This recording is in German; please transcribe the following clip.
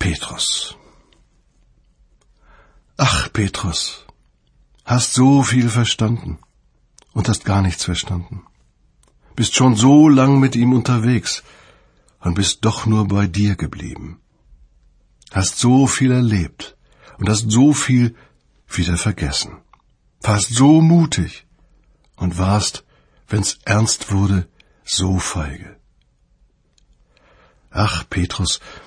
Petrus. Ach, Petrus, hast so viel verstanden und hast gar nichts verstanden. Bist schon so lang mit ihm unterwegs und bist doch nur bei dir geblieben. Hast so viel erlebt und hast so viel wieder vergessen. Warst so mutig und warst, wenn's ernst wurde, so feige. Ach, Petrus,